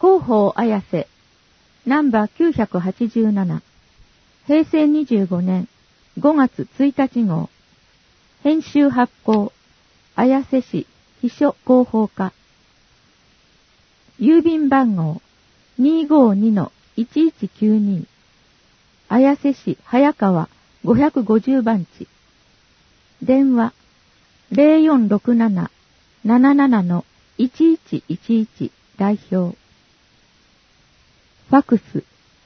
広報綾瀬、ナンバー987、平成25年5月1日号、編集発行、綾瀬市秘書広報課、郵便番号 252-1192、綾瀬市早川550番地、電話 0467-77-1111 代表、ファクス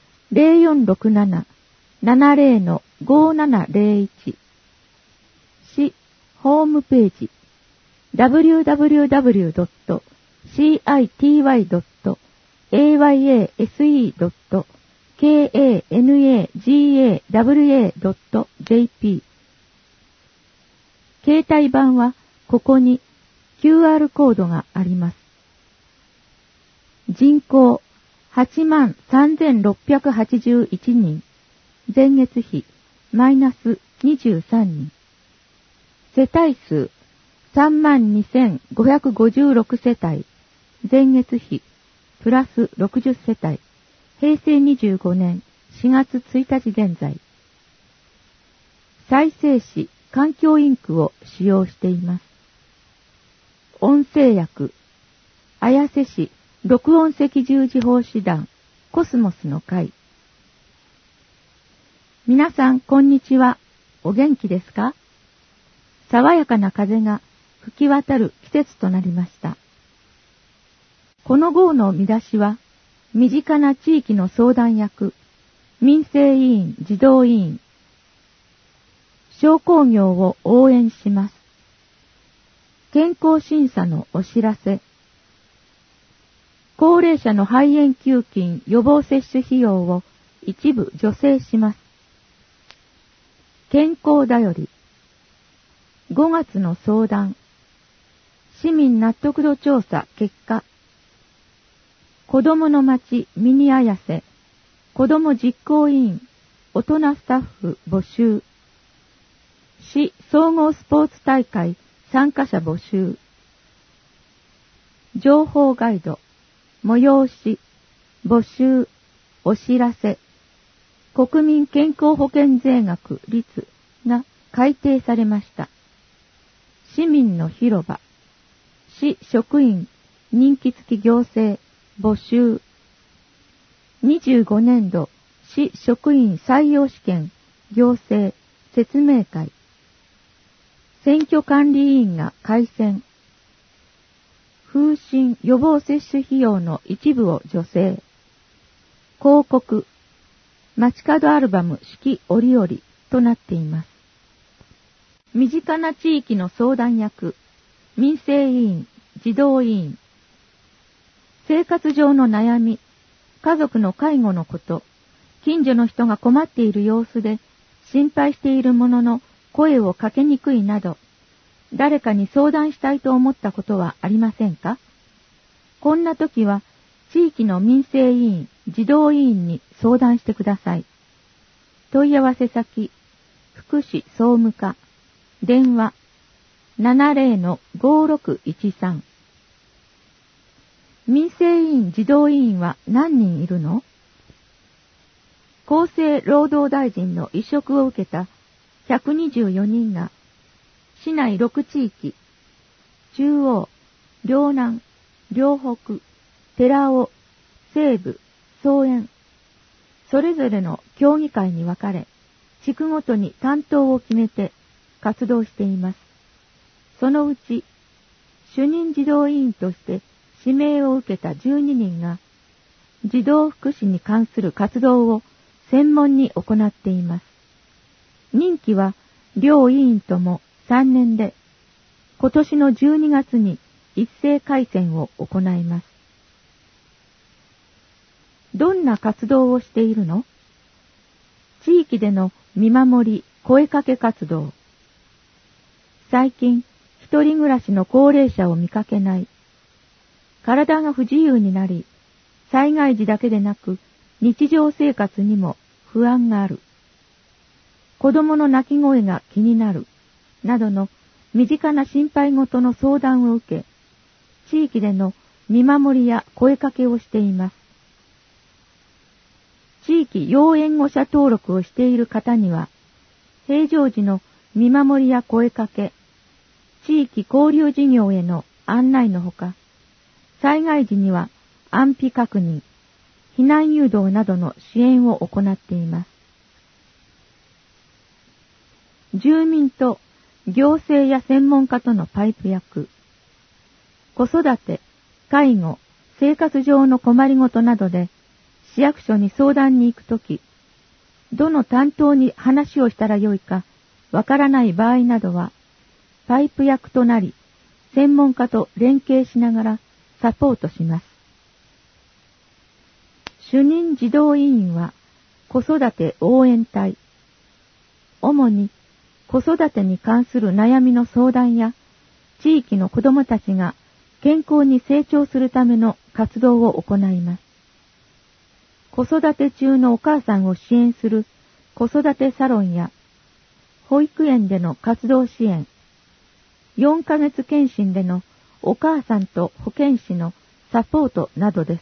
0467-70-5701、市ホームページ www.city.ayasa.kanagawa.jp 携帯版はここに QR コードがあります。人口83,681人、前月比マイナス23人、世帯数32,556世帯、前月比プラス60世帯、平成25年4月1日現在、再生紙環境インクを使用しています。音声訳、綾瀬市録音赤十字奉仕団コスモスの会。皆さんこんにちは。お元気ですか？爽やかな風が吹き渡る季節となりました。この号の見出しは、身近な地域の相談役、民生委員児童委員、商工業を応援します。健康審査のお知らせ。高齢者の肺炎球菌予防接種費用を一部助成します。健康だより。5月の相談。市民納得度調査結果。子どもの町ミニ綾瀬。子ども実行委員。大人スタッフ募集。市総合スポーツ大会参加者募集。情報ガイド。催し。募集。お知らせ。国民健康保険税額率が改定されました。市民の広場。市職員任期付き行政募集。25年度市職員採用試験行政説明会。選挙管理委員が改選。風疹予防接種費用の一部を助成。広告。街角アルバム四季折々となっています。身近な地域の相談役、民生委員、児童委員。生活上の悩み、家族の介護のこと、近所の人が困っている様子で心配しているものの声をかけにくいなど、誰かに相談したいと思ったことはありませんか？こんな時は地域の民生委員、児童委員に相談してください。問い合わせ先、福祉総務課、電話 70-5613。民生委員、児童委員は何人いるの？厚生労働大臣の委嘱を受けた124人が、市内6地域、中央、両南、両北、寺尾、西部、総園、それぞれの協議会に分かれ、地区ごとに担当を決めて活動しています。そのうち、主任児童委員として指名を受けた12人が、児童福祉に関する活動を専門に行っています。任期は両委員とも3年で、今年の12月に一斉改選を行います。どんな活動をしているの？地域での見守り、声かけ活動。最近、一人暮らしの高齢者を見かけない。体が不自由になり、災害時だけでなく、日常生活にも不安がある。子供の泣き声が気になる。などの身近な心配事の相談を受け、地域での見守りや声かけをしています。地域要援護者登録をしている方には、平常時の見守りや声かけ、地域交流事業への案内のほか、災害時には安否確認、避難誘導などの支援を行っています。住民と行政や専門家とのパイプ役、子育て、介護、生活上の困りごとなどで市役所に相談に行くとき、どの担当に話をしたらよいかわからない場合などは、パイプ役となり、専門家と連携しながらサポートします。主任児童委員は子育て応援隊。主に子育てに関する悩みの相談や、地域の子どもたちが健康に成長するための活動を行います。子育て中のお母さんを支援する子育てサロンや、保育園での活動支援、4ヶ月検診でのお母さんと保健師のサポートなどです。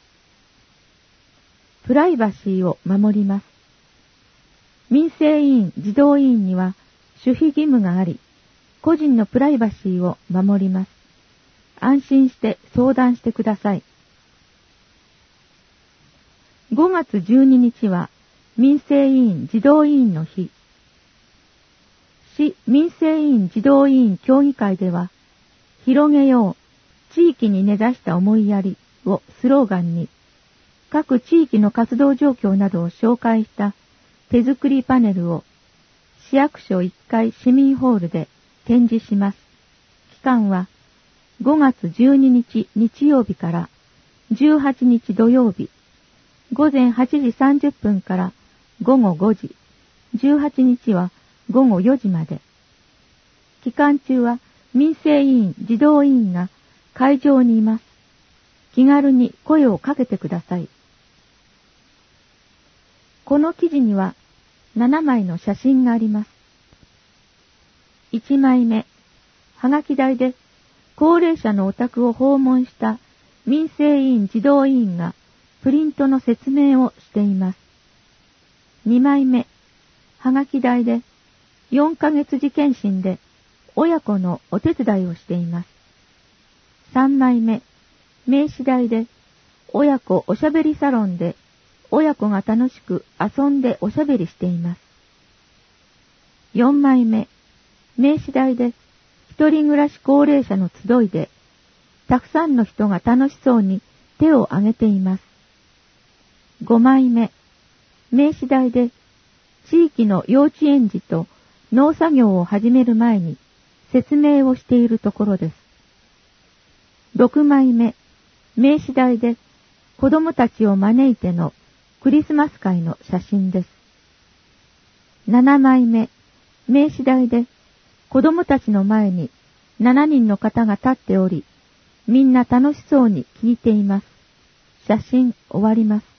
プライバシーを守ります。民生委員、児童委員には守秘義務があり、個人のプライバシーを守ります。安心して相談してください。5月12日は民生委員児童委員の日。市民生委員児童委員協議会では、広げよう地域に根ざした思いやりをスローガンに、各地域の活動状況などを紹介した手作りパネルを市役所1階市民ホールで展示します。期間は5月12日日曜日から18日土曜日、午前8時30分から午後5時、18日は午後4時まで。期間中は民生委員、児童委員が会場にいます。気軽に声をかけてください。この記事には7枚の写真があります。1枚目、はがき台で高齢者のお宅を訪問した民生委員、児童委員がプリントの説明をしています。2枚目、はがき台で4ヶ月次検診で親子のお手伝いをしています。3枚目、名刺台で親子おしゃべりサロンで親子が楽しく遊んでおしゃべりしています。4枚目、名刺台で一人暮らし高齢者の集いでたくさんの人が楽しそうに手を挙げています。5枚目、名刺台で地域の幼稚園児と農作業を始める前に説明をしているところです。6枚目、名刺台で子供たちを招いてのクリスマス会の写真です。7枚目、名刺台で子供たちの前に7人の方が立っており、みんな楽しそうに聞いています。写真終わります。